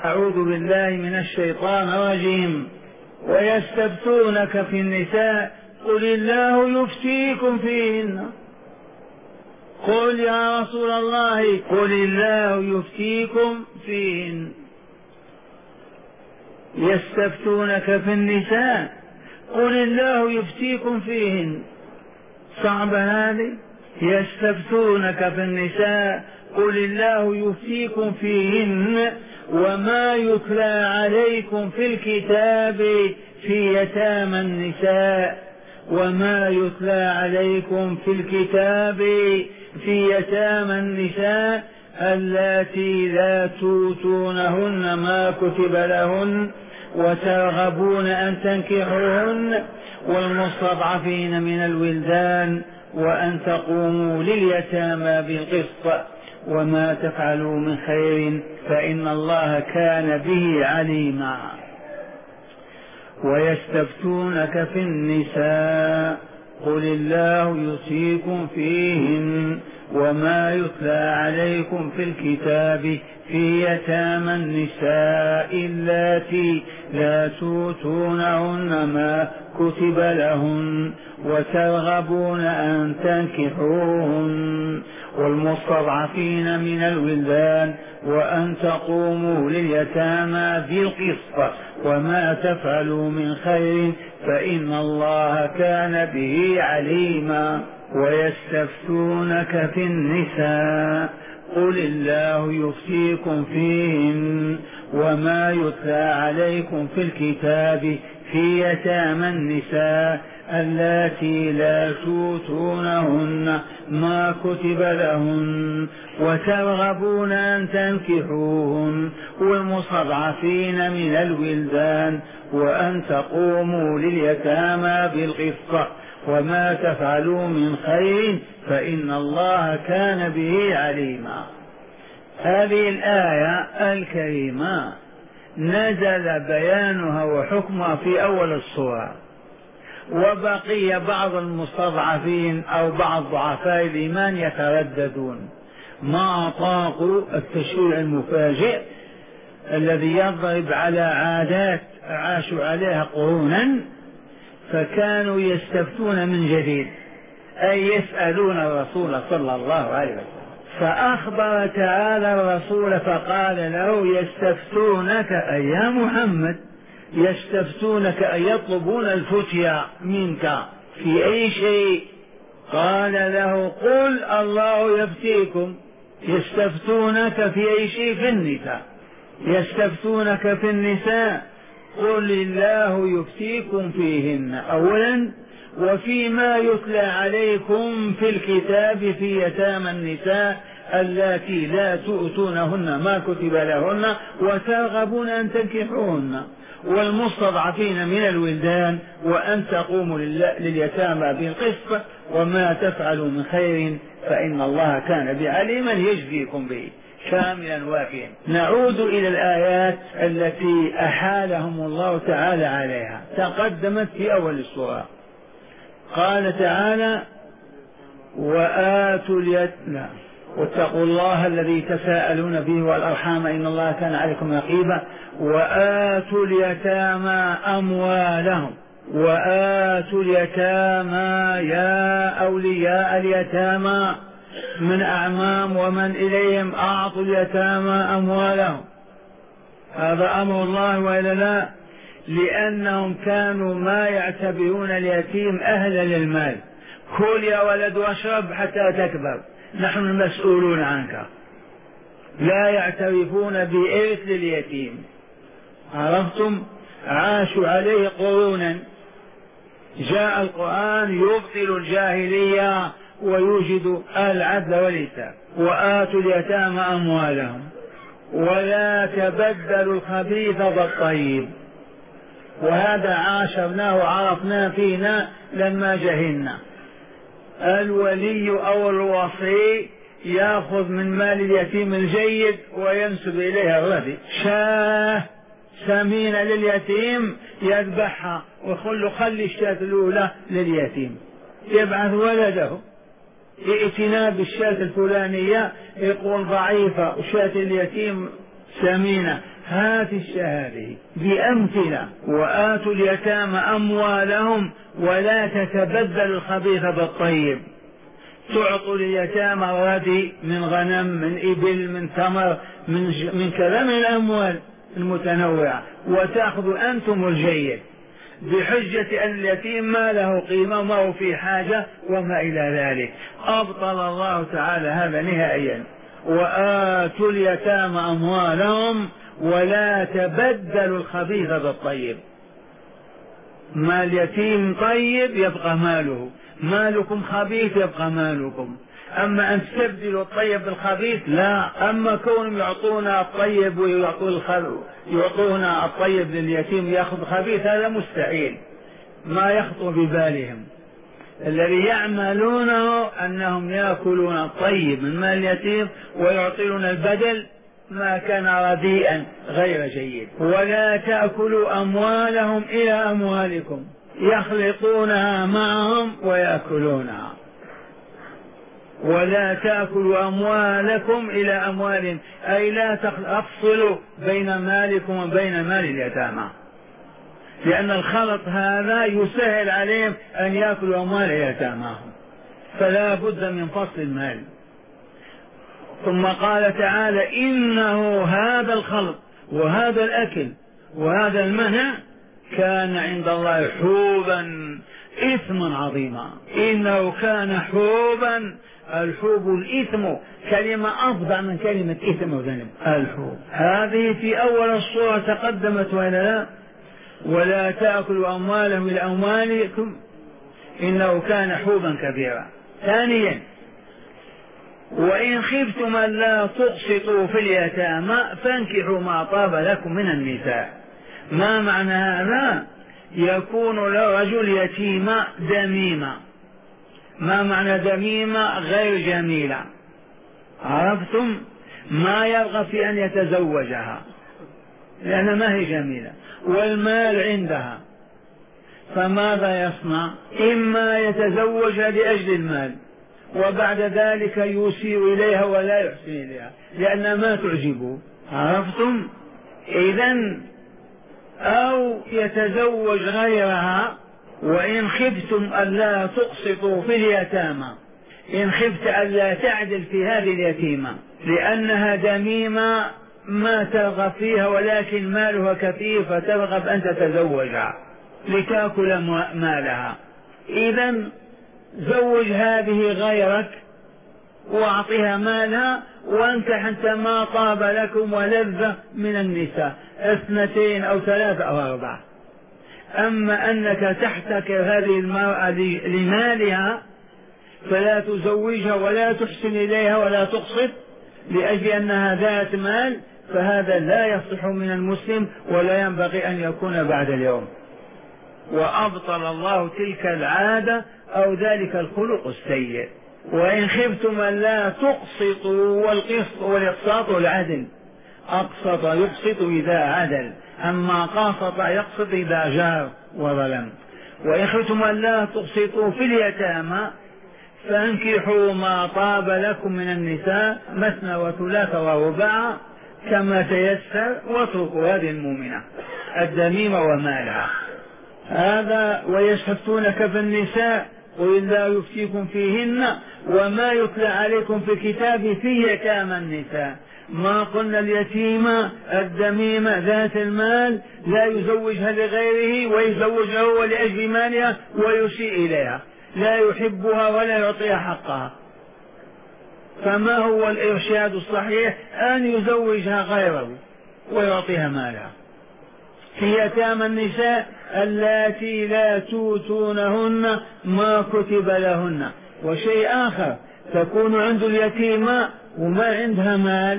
أعوذ بالله من الشيطان الرجيم. ويستفتونك في النساء قل الله يفتيكم فيهن. قل يا رسول الله قل الله يفتيكم فيهن. يستفتونك في النساء قل الله يفتيكم فيهن. صعبة هذه. يستفتونك في النساء قل الله يفتيكم فيهن وما يتلى عليكم في الكتاب في يتامى النساء. وما يتلى عليكم في الكتاب في يتامى النساء اللاتي لا توتونهن ما كتب لهن وترغبون أن تنكحوهن والمستضعفين من الولدان وأن تقوموا لليتامى بالقسط وما تفعلوا من خير فإن الله كان به عليما. ويستفتونك في النساء قل الله يفتيكم فيهن وما يتلى عليكم في الكتاب في يتامى النساء اللاتي لا توتونهن ما كتب لهن وترغبون أن تنكحوهن والمستضعفين من الولدان وأن تقوموا لليتامى بالقسط وما تفعلوا من خير فإن الله كان به عليما. ويستفتونك في النساء قل الله يفتيكم فيهن وما يتلى عليكم في الكتاب في يتامى النساء اللاتي لا توتونهن ما كتب لهن وترغبون أن تنكحوهن والمستضعفين من الولدان وأن تقوموا لليتامى بالقسط وما تفعلوا من خير فإن الله كان به عليما. هذه الآية الكريمة نزل بيانها وحكمها في أول السورة، وبقي بعض المستضعفين أو بعض ضعفاء الإيمان يترددون ما طاقوا التشريع المفاجئ الذي يضرب على عادات عاشوا عليها قرونا، فكانوا يستفتون من جديد أي يسألون الرسول صلى الله عليه وسلم. فأخبر تعالى الرسول فقال له يستفتونك أي يا محمد، يستفتونك أي يطلبون الفتيا منك في أي شيء. قال له قل الله يفتيكم. يستفتونك في أي شيء؟ في النساء. يستفتونك في النساء قل الله يفتيكم فيهن أولا وفيما يتلى عليكم في الكتاب في يتامى النساء اللاتي لا تؤتونهن ما كتب لهن وترغبون أن تنكحوهن والمستضعفين من الولدان وأن تقوموا لليتامى بالقسط وما تفعلوا من خير فإن الله كان بعليما يجزيكم به كاملا وافيا. نعود إلى الآيات التي أحالهم الله تعالى عليها، تقدمت في أول السورة. قال تعالى واتقوا الله الذي تساءلون به والأرحام إن الله كان عليكم رقيبا وآتوا اليتامى أموالهم. وآتوا اليتامى يا أولياء اليتامى من أعمام ومن إليهم أعطوا اليتامى أموالهم. هذا أمر الله وإلا لا؟ لأنهم كانوا ما يعتبرون اليتيم أهلا للمال. كل يا ولد واشرب حتى تكبر، نحن المسؤولون عنك. لا يعترفون بإرث لليتيم. عرفتم؟ عاشوا عليه قرونا. جاء القرآن يبطل الجاهلية ويوجد العدل والإحسان. وآتوا اليتامى أموالهم ولا تبدلوا الخبيث بالطيب. وهذا عاشرناه وعرفناه فينا لما جهلنا. الولي أو الوصي يأخذ من مال اليتيم الجيد وينسب إليها الردي. شاه سمينة لليتيم يذبحها ويقول خلي الشاة الأولى لليتيم، يبعث ولده ائتنا بالشاة الفلانية يقول ضعيفة وشاة اليتيم سمينة، هات الشهادة بأمثلة. وآتوا اليتامى أموالهم ولا تتبدل الخبيث بالطيب. تعطوا اليتامى ردي من غنم من إبل من ثمر من كذا من الأموال المتنوعة، وتأخذوا أنتم الجيد بحجة أن اليتيم ما له قيمة وما هو في حاجة وما إلى ذلك. أبطل الله تعالى هذا نهائيا. وآتوا اليتامى أموالهم ولا تبدلوا الخبيث بالطيب. مال اليتيم طيب يبقى ماله، مالكم خبيث يبقى مالكم. أما أن تستبدلوا الطيب بالخبيث لا. أما كونهم يعطونا الطيب يعطونا الطيب لليتيم يأخذ خبيث، هذا مستحيل، ما يخطر ببالهم. الذي يعملونه أنهم يأكلون الطيب من مال اليتيم ويعطون البدل ما كان رديئا غير جيد. ولا تأكلوا أموالهم إلى أموالكم، يخلطونها معهم ويأكلونها. ولا تأكلوا أموالكم إلى أموالهم، أي لا تفصلوا بين مالكم وبين مال اليتامى، لأن الخلط هذا يسهل عليهم أن يأكلوا أموال يتاماهم، فلا بد من فصل المال. ثم قال تعالى إنه هذا الخلط وهذا الأكل وهذا المنع كان عند الله حوبا إثما عظيما. إنه كان حوبا، الحوب الإثم كلمة أفضل من كلمة إثم وذنب. الحوب هذه في أول الصورة تقدمت وإلا لا؟ ولا تأكلوا أموالهم إلى أموالكم إنه كان حوبا كبيرا. ثانيا وإن خفتم أن لا تقسطوا في اليتامى فانكحوا ما طاب لكم من النساء. ما معنى هذا؟ يكون لرجل يتيمة دميمة. ما معنى دميمة؟ غير جميلة، عرفتم؟ ما يرغب في أن يتزوجها لأن ما هي جميلة والمال عندها، فماذا يصنع؟ إما يتزوجها لأجل المال وبعد ذلك يسيء إليها ولا يحسن إليها لأن ما تعجبه، عرفتم؟ إذن أو يتزوج غيرها. وإن خفتم ألا تقسطوا في اليتامى، إن خفت ألا تعدل في هذه اليتيمة لأنها دميمة ما ترغب فيها ولكن مالها كثير فترغب أن تتزوجها لتأكل مالها، إذن زوج هذه غيرك واعطها مالها وانكح انت ما طاب لكم ولذة من النساء 2 أو 3 أو 4. أما أنك تحتكر هذه المرأة لمالها فلا تزوجها ولا تحسن إليها ولا تقسط لأجل أنها ذات مال، فهذا لا يصح من المسلم ولا ينبغي أن يكون بعد اليوم. وأبطل الله تلك العادة أو ذلك الخلق السيء. وإن خفتم أن لا تقسطوا، والقسط والإقساط العدل، أقسط يقسط إذا عدل، أما قاسط يقسط إذا جار وظلم. وإن خفتم أن لا تقسطوا في اليتامى فانكحوا ما طاب لكم من النساء مثنى وثلاث ورباع كما تيسر، واتركوا هذه المؤمنة الدميمة ومالها. هذا ويستفتونك في النساء قل الله يفتيكم فيهن وما يتلى عليكم في الكتاب في يتامى النساء. ما قلنا اليتيمة الدميمة ذات المال لا يزوجها لغيره ويزوجها هو لأجل مالها ويسيء إليها، لا يحبها ولا يعطيها حقها. فما هو الإرشاد الصحيح؟ أن يزوجها غيره ويعطيها مالها. في يتامى النساء اللاتي لا توتونهن ما كتب لهن. وشيء آخر، تكون عند اليتيمة وما عندها مال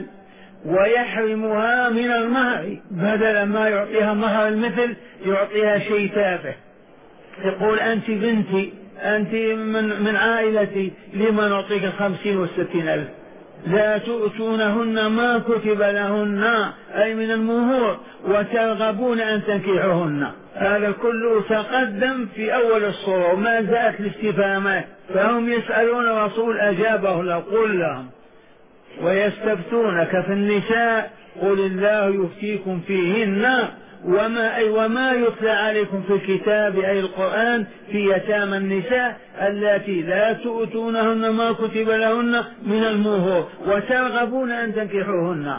ويحرمها من المهر، بدل ما يعطيها مهر المثل يعطيها شيء تافه، يقول أنت بنتي أنت من عائلتي لما نعطيك 50 و60 ألف. لا تؤتونهن ما كتب لهن أي من المهور وترغبون أن تنكحوهن. هذا كله تقدم في أول الصورة وما زالت الاستفهامات، فهم يسألون الرسول أجابه لقل لهم ويستفتونك في النساء قل الله يفتيكم فيهن وما يتلى عليكم في الكتاب أي القرآن في يتامى النساء اللاتي لا تؤتونهن ما كتب لهن من المهور وترغبون أن تنكحوهن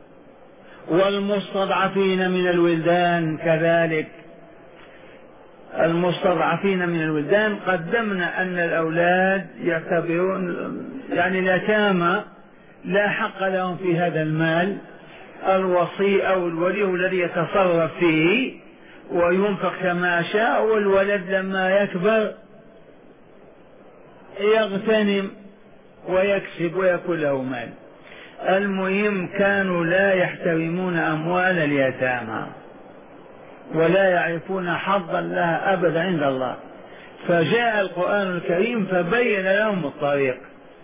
والمستضعفين من الولدان كذلك. المستضعفين من الولدان قدمنا أن الأولاد يعتبرون يعني اليتامى لا حق لهم في هذا المال، الوصي أو الولي الذي يتصرف فيه وينفق كما شاء، والولد لما يكبر يغتنم ويكسب ويكون له مال. المهم كانوا لا يحترمون أموال اليتامى ولا يعرفون حظا لها أبدا عند الله، فجاء القرآن الكريم فبين لهم الطريق.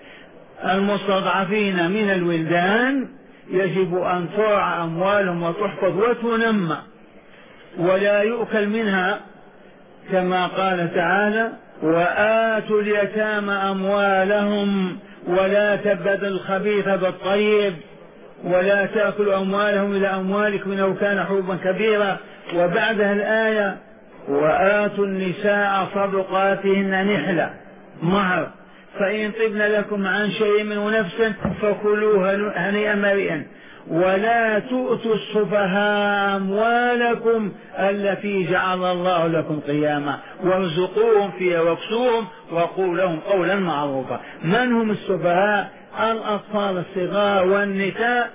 المستضعفين من الولدان يجب أن ترعى أموالهم وتحفظ وتنمى ولا يؤكل منها، كما قال تعالى: وآتوا اليتامى أموالهم ولا تبدلوا الخبيث بالطيب ولا تأكلوا أموالهم إلى أموالكم إنه كان حوبا كبيرا. وبعدها الآية: وآتوا النساء صدقاتهن نحلة مهر فإن طبن لكم عن شيء منه نفسا فكلوه هنيئا مريئا ولا تؤتوا السفهاء أموالكم التي جعل الله لكم قياما وارزقوهم فيها واكسوهم وقولوا لهم قولا معروفا. من هم السفهاء؟ الأطفال الصغار والنساء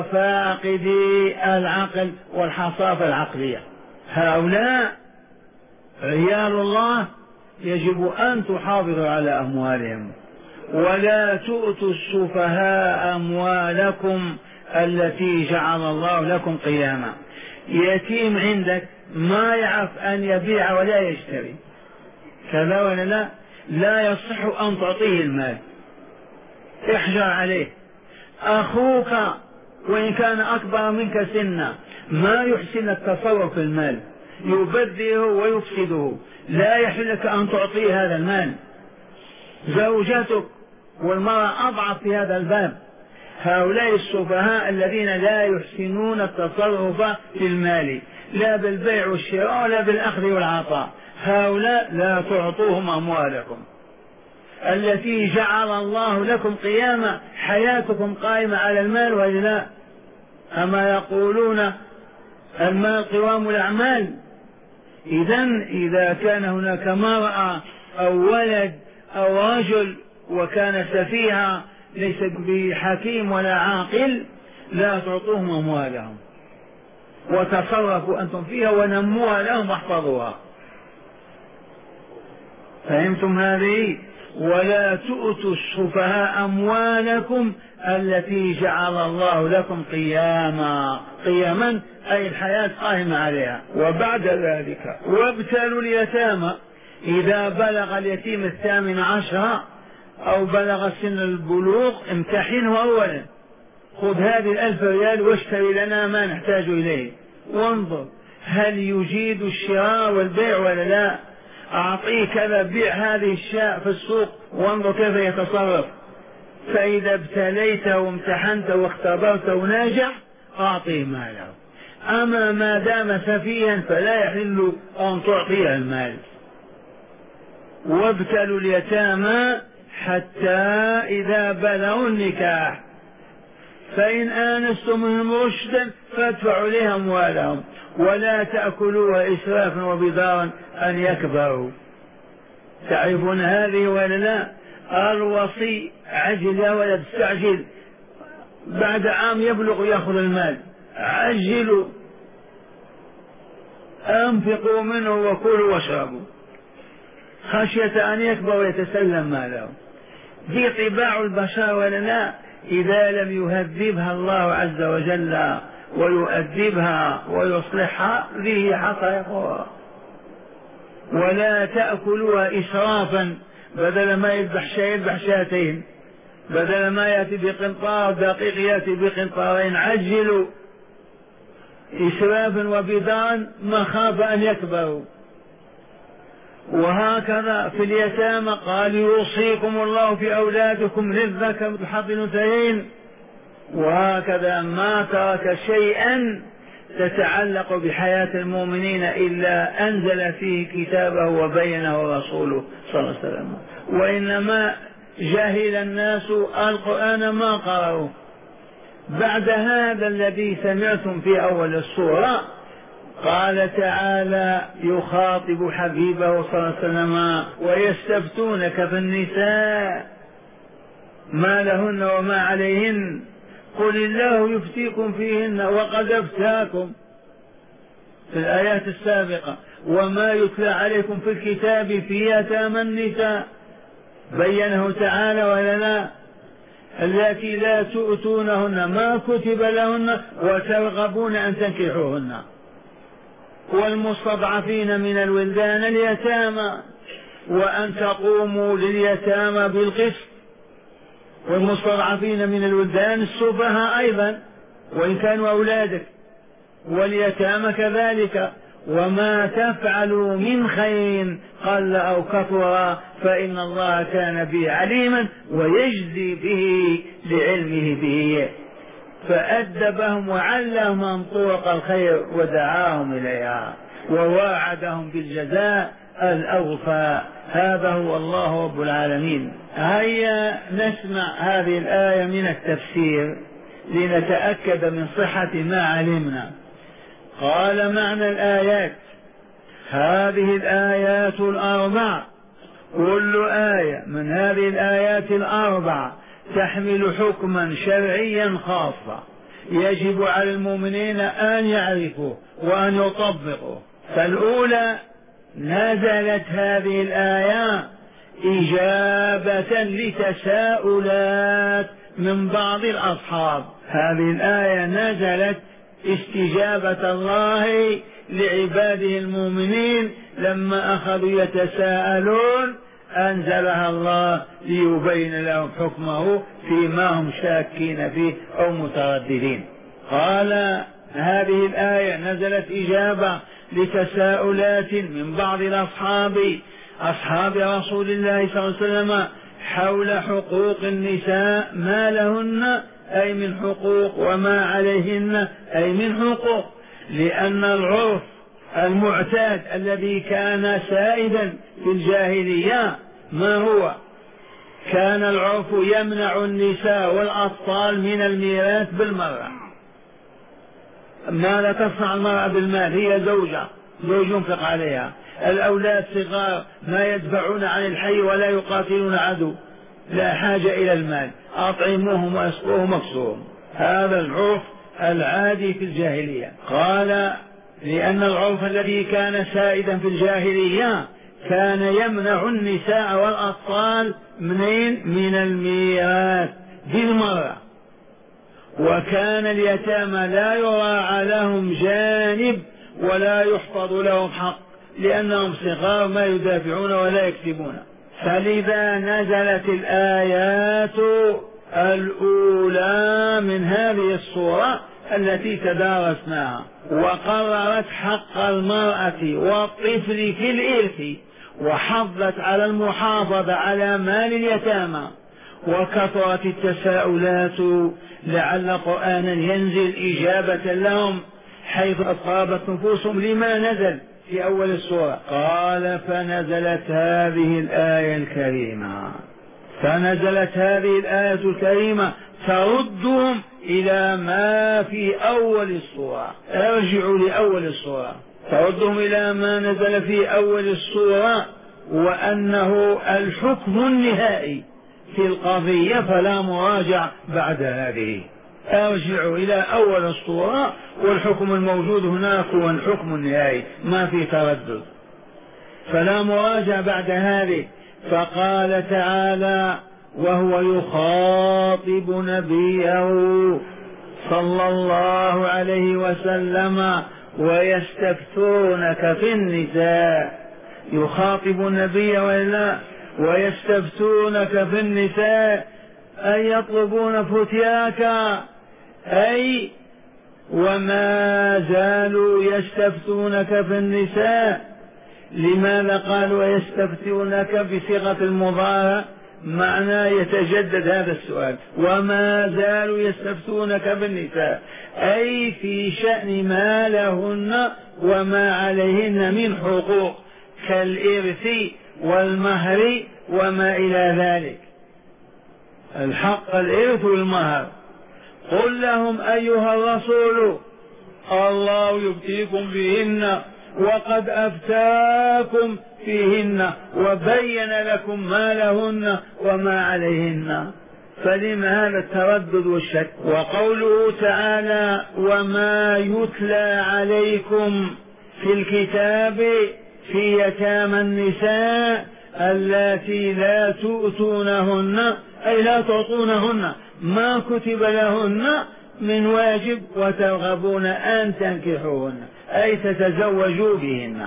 وفاقدي العقل والحصافة العقلية، هؤلاء عيال الله يجب أن تحافظوا على أموالهم. ولا تؤتوا السفهاء أموالكم التي جعل الله لكم قياما. يتيم عندك ما يعرف أن يبيع ولا يشتري، كذا ولا لا؟ لا يصح أن تعطيه المال، احجر عليه. أخوك وإن كان أكبر منك سنا ما يحسن التصرف في المال، يبذره ويفسده، لا يحل لك أن تعطيه هذا المال. زوجتك والمرأة أضعف في هذا الباب. هؤلاء السفهاء الذين لا يحسنون التصرف في المال لا بالبيع والشراء ولا بالأخذ والعطاء، هؤلاء لا تعطوهم أموالكم التي جعل الله لكم قياما. حياتكم قائمة على المال ولا لا؟ أما يقولون المال قوام الأعمال. إذا كان هناك مرأة أو ولد أو رجل وكان سفيها ليس بحكيم ولا عاقل لا تعطوهم أموالهم وتصرفوا أنتم فيها ونموها لهم واحفظوها. فهمتم هذه؟ ولا تؤتوا السفهاء أموالكم التي جعل الله لكم قياما. قياما أي الحياة قائمة عليها. وبعد ذلك وابتلوا اليتامى إذا بلغ اليتيم 18 أو بلغ سن البلوغ امتحنه أولا، خذ هذه 1000 ريال واشتري لنا ما نحتاج إليه، وانظر هل يجيد الشراء والبيع ولا لا. أعطيه كذا، بيع هذه الشاء في السوق وانظر كيف يتصرف. فإذا ابتليته وامتحنته واختبرته وناجح أعطيه ماله. أما ما دام سفيها فلا يحل أن تعطيه المال. وابتلوا اليتامى حتى إذا بلغوا النكاح فإن آنستم منهم رشدا فادفعوا إليهم أموالهم ولا تأكلوها إسرافا وبدارا أن يكبروا. تعرفون هذه ولا لا؟ الوصي عجل يا ولد، استعجل، بعد عام يبلغ يأخذ المال، عجلوا، أنفقوا منه وكلوا واشربوا خشية أن يكبر ويتسلم ماله. دي طباع البشر ولا لا؟ إذا لم يهذبها الله عز وجل ويؤدبها ويصلحها ذي حقائقها. ولا تأكلوها إسرافا، بدل ما يذبح شيء يذبح شاتين، بدل ما يأتي بقنطار دقيق يأتي بقنطارين. عجلوا إسرافا وبدارا مخاف أن يكبروا. وهكذا في اليتامى قال: يوصيكم الله في أولادكم للذكر مثل حظ الأنثيين. وهكذا ما ترك شيئا تتعلق بحياة المؤمنين إلا أنزل فيه كتابه وبينه رسوله صلى الله عليه وسلم. وإنما جهل الناس القرآن ما قرأوا. بعد هذا الذي سمعتم في أول السورة قال تعالى يخاطب حبيبه صلى الله عليه وسلم ويستفتونك في النساء ما لهن وما عليهن قل الله يفتيكم فيهن وقد افتاكم في الآيات السابقة وما يتلى عليكم في الكتاب في يتامى النساء بينه تعالى ولا لا التي لا تؤتونهن ما كتب لهن وترغبون أن تنكحوهن والمستضعفين من الولدان اليتامى وأن تقوموا لليتامى بالقسط والمستضعفين من الولدان السفهاء أيضا وإن كانوا أولادك واليتامى كذلك وما تفعلوا من خير قل أو كثر فإن الله كان به عليما ويجزي به لعلمه به فأدبهم وعلمهم طرق الخير ودعاهم إليها وواعدهم بالجزاء الأوفى. هذا هو الله رب العالمين. هيا نسمع هذه الآية من التفسير لنتأكد من صحة ما علمنا. قال معنى الآيات هذه الآيات الأربع كل آية من هذه الآيات الأربع تحمل حكما شرعيا خاصا يجب على المؤمنين أن يعرفوه وأن يطبقوه. فالأولى نزلت هذه الآية إجابة لتساؤلات من بعض الأصحاب. هذه الآية نزلت استجابة الله لعباده المؤمنين لما أخذوا يتساءلون أنزلها الله ليبين لهم حكمه فيما هم شاكين فيه أو مترددين. قال هذه الآية نزلت إجابة لتساؤلات من بعض الأصحاب أصحاب رسول الله صلى الله عليه وسلم حول حقوق النساء ما لهن أي من حقوق وما عليهن أي من حقوق. لأن العرف المعتاد الذي كان سائدا في الجاهلية ما هو؟ كان العرف يمنع النساء والأطفال من الميراث بالمرة. ماذا تصنع المرأة بالمال؟ هي زوج ينفق عليها. الأولاد صغار ما يدفعون عن الحي ولا يقاتلون عدو لا حاجة إلى المال أطعموهم وأسقوهم واكسوهم. هذا العرف العادي في الجاهلية. قال لأن العرف الذي كان سائدا في الجاهلية كان يمنع النساء والأطفال من الميراث بالمرة. وكان اليتامى لا يراعى لهم جانب ولا يحفظ لهم حق لأنهم صغار ما يدافعون ولا يكسبون. فلذا نزلت الآيات الأولى من هذه الصورة التي تدارسناها وقررت حق المرأة والطفل في الإرث وحضت على المحافظة على مال اليتامى. وكثرت التساؤلات لعل قرآنا ينزل إجابة لهم حيث أصابت نفوسهم لما نزل في أول السورة. قال فنزلت هذه الآية الكريمة تردهم إلى ما في أول السورة. ارجعوا لأول السورة تردهم إلى ما نزل في أول السورة وأنه الحكم النهائي في القضية فلا مراجع بعد هذه. ارجعوا إلى أول السورة والحكم الموجود هناك هو الحكم النهائي ما في تردد فلا مراجع بعد هذه. فقال تعالى وهو يخاطب نبيه صلى الله عليه وسلم ويستفتونك في النساء. يخاطب النبي وإلا ويستفتونك في النساء أي يطلبون فتياك أي وما زالوا يستفتونك في النساء. لماذا قالوا يستفتونك بصيغة المضارع معناه يتجدد هذا السؤال. وما زالوا يستفتونك بالنساء، أي في شأن ما لهن وما عليهن من حقوق كالإرث والمهر وما إلى ذلك. الحق الإرث والمهر. قل لهم أيها الرسول الله يفتيكم بهن وقد أفتاكم فيهن وبين لكم ما لهن وما عليهن، فلم هذا التردد والشك؟ وقوله تعالى وما يتلى عليكم في الكتاب في يتامى النساء اللاتي لا تؤتونهن، أي لا تعطونهن ما كتب لهن من واجب وترغبون أن تنكحوهن، أي تتزوجوا بهن.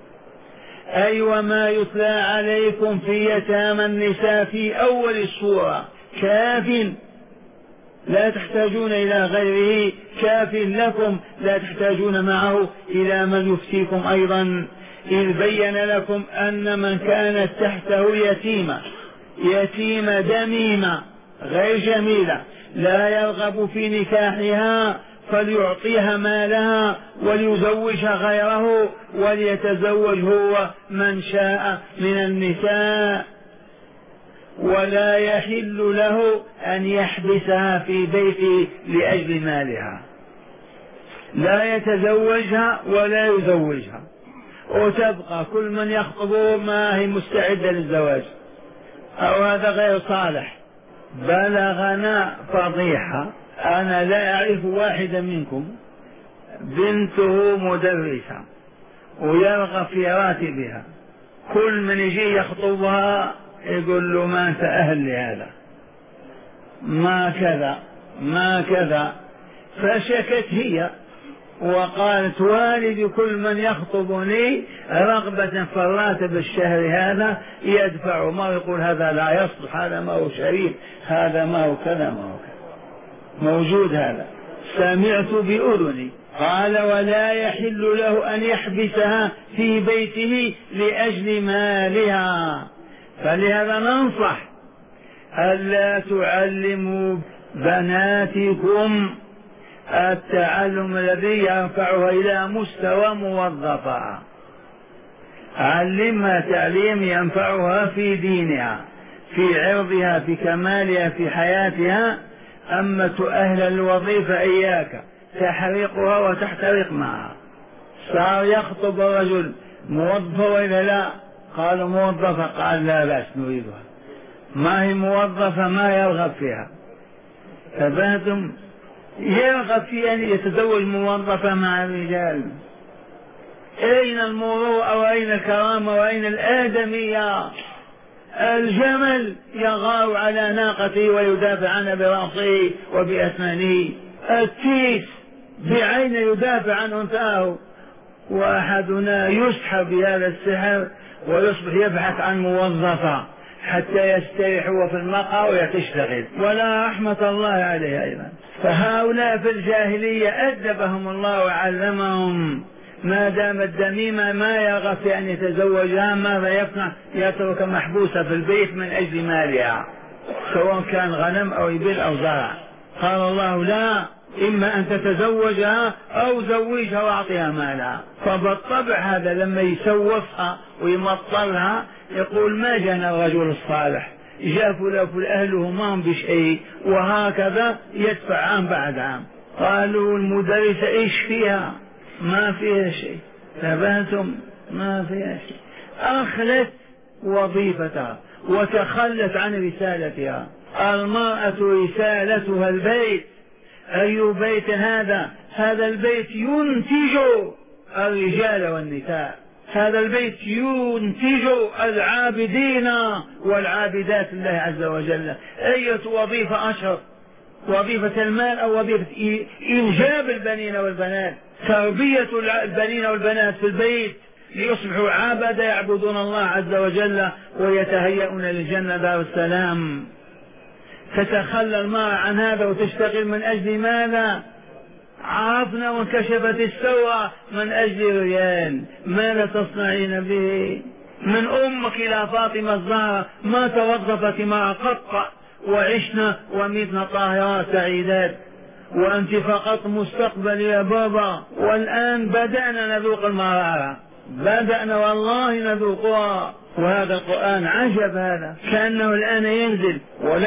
أي وما يتلى عليكم في يتامى النساء في أول السورة كاف، لا تحتاجون إلى غيره، كاف لكم لا تحتاجون معه إلى من يفتيكم أيضا، إذ بين لكم أن من كانت تحته يتيمة دميمة غير جميلة لا يرغب في نكاحها فليعطيها مالها وليزوجها غيره وليتزوج هو من شاء من النساء، ولا يحل له أن يحبسها في بيته لأجل مالها، لا يتزوجها ولا يزوجها، وتبقى كل من يخطبه ما هي مستعدة للزواج، أو هذا غير صالح. بلغنا فضيحة، أنا لا أعرف واحدا منكم بنته مدرسة ويرغب في راتبها، كل من يجي يخطبها يقول له ما أنت أهل لهذا، ما كذا ما كذا، فشكت هي وقالت والدي كل من يخطبني رغبة في الراتب الشهري هذا يدفع، ما يقول هذا لا يصلح، هذا ما هو شريف، هذا ما هو كذا ما هو كذا، موجود هذا، سمعت بأذني. قال ولا يحل له أن يحبسها في بيته لأجل مالها، فلهذا ننصح ألا تعلموا بناتكم التعلم الذي يرفعها إلى مستوى موظفة، علمها تعليم ينفعها في دينها في عرضها في كمالها في حياتها. أما تؤهل الوظيفة إياك تحرقها وتحترق معها. صار يخطب الرجل موظفة وإذا لا قالوا موظفة، قال لا بأس نريدها، ما هي موظفة ما يرغب فيها، فبهتم يرغب في أن يتزوج موظفة مع الرجال. أين المروءة وأين الكرامة وأين الآدمية؟ الجمل يغار على ناقته ويدافع عنها برأسه وبأسنانه، التيس بعين يدافع عن أنثاه، وأحدنا يسحب بهذا السحر ويصبح يبحث عن موظفة حتى يستريح هو في المقهى ويتشتغل، ولا رحمة الله عليه أيضا. فهؤلاء في الجاهلية أدبهم الله وعلمهم، ما دام الدميمة ما يرغب في أن يتزوجها ماذا يصنع؟ يترك محبوسة في البيت من أجل مالها، سواء كان غنم أو إبل أو زرع. قال الله لا، إما أن تتزوجها أو زوجها وأعطيها مالها. فبالطبع هذا لما يسوفها ويمطلها يقول ما جانا الرجل الصالح، جاء فلان أهله ما هم بشيء، وهكذا يدفع عام بعد عام. قالوا المدرسة إيش فيها؟ ما فيها شيء، تبهتم ما فيها شيء، أخلت وظيفتها وتخلت عن رسالتها. المرأة رسالتها البيت. أي بيت هذا؟ هذا البيت ينتج الرجال والنساء، هذا البيت ينتج العابدين والعابدات لله عز وجل. أية وظيفة أشرف؟ وظيفة المال أو وظيفة إنجاب البنين والبنات، تربية البنين والبنات في البيت ليصبحوا عبادة يعبدون الله عز وجل ويتهيئون للجنة دار السلام. تتخلى المرأة عن هذا وتشتغل من أجل ماذا؟ عرفنا وانكشفت السوء من أجل ريال، ماذا تصنعين به؟ من أمك إلى فاطمة الزهراء ما توظفت مع قط، وعشنا ومتنا طاهرات سعيدات، وأنت فقط مستقبل يا بابا. والآن بدأنا نذوق المرارة، بدأنا والله نذوقها. وهذا القرآن عجب، هذا كأنه الآن ينزل.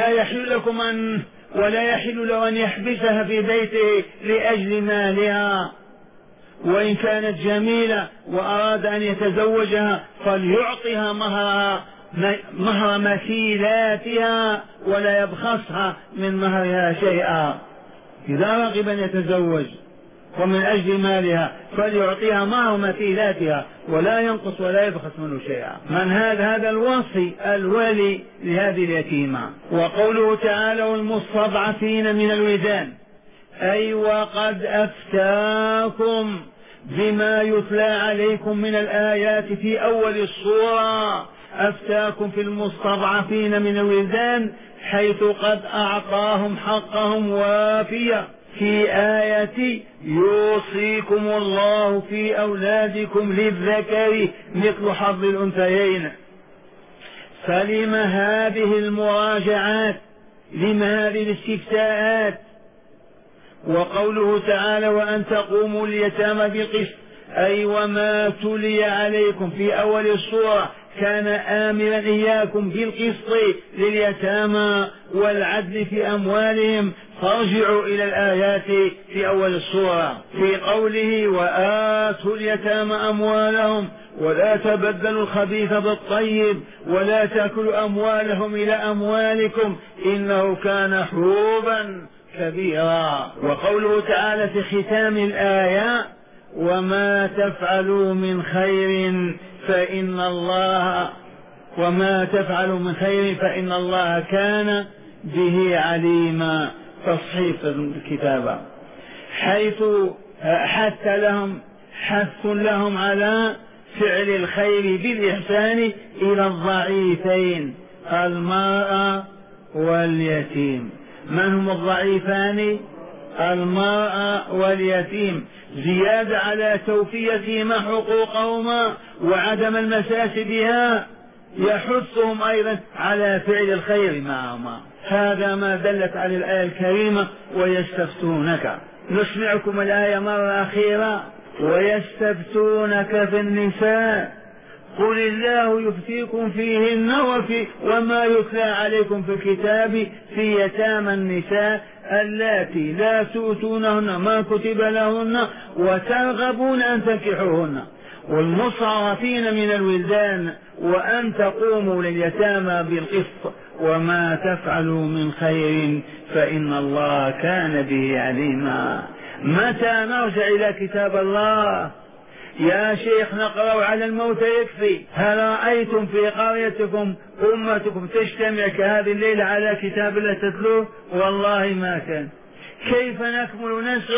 ولا يحل له أن يحبسها في بيته لأجل مالها، وإن كانت جميلة وأراد أن يتزوجها فليعطها مهر مثيلاتها ولا يبخسها من مهرها شيئا. إذا رغب أن يتزوج ومن أجل مالها فليعطيها مهر مثيلاتها ولا ينقص ولا يبخس منه شيئا. من هذا الوصي الولي لهذه اليتيمة. وقوله تعالى والمستضعفين من الولدان، أي وقد أفتاكم بما يتلى عليكم من الآيات في أول السورة، أفتاكم في المستضعفين من الولدان حيث قد أعطاهم حقهم وافيا في آية يوصيكم الله في أولادكم للذكر مثل حظ الأنثيين. فلم هذه المراجعات؟ لم هذه الاستفتاءات؟ وقوله تعالى وأن تقوموا اليتامى بالقسط، أي وما تلي عليكم في أول السورة كان آمرا إياكم بالقسط لليتامى والعدل في أموالهم. فارجعوا إلى الآيات في أول السورة في قوله وآتوا اليتامى أموالهم ولا تبدلوا الخبيث بالطيب ولا تأكلوا أموالهم إلى أموالكم إنه كان حوبا كبيرا. وقوله تعالى في ختام الآية وما تفعلوا من خير فإن الله كان به عليما. تصحيف الكتابة، حيث حث لهم على فعل الخير بالإحسان إلى الضعيفين المرأة واليتيم. من هم الضعيفان؟ المرأة واليتيم، زيادة على توفيتهما حقوقهما وعدم المساس بها، يحثهم أيضا على فعل الخير معهما. هذا ما دلت على الآية الكريمة ويستفتونك. نسمعكم الآية مرة أخيرة ويستفتونك في النساء قل الله يفتيكم فيهن وما يتلى عليكم في الكتاب في يتامى النساء اللاتي لا تؤتونهن ما كتب لهن وترغبون أن تنكحوهن والمستضعفين من الولدان وأن تقوموا لليتامى بالقسط وما تفعلوا من خير فإن الله كان به عليما. متى نرجع إلى كتاب الله؟ يا شيخ نقرأ على الموت يكفي. هل رأيتم في قريتكم أمتكم تجتمع كهذه الليلة على كتاب الله تتلوه؟ والله ما كان. كيف نكمل نسرا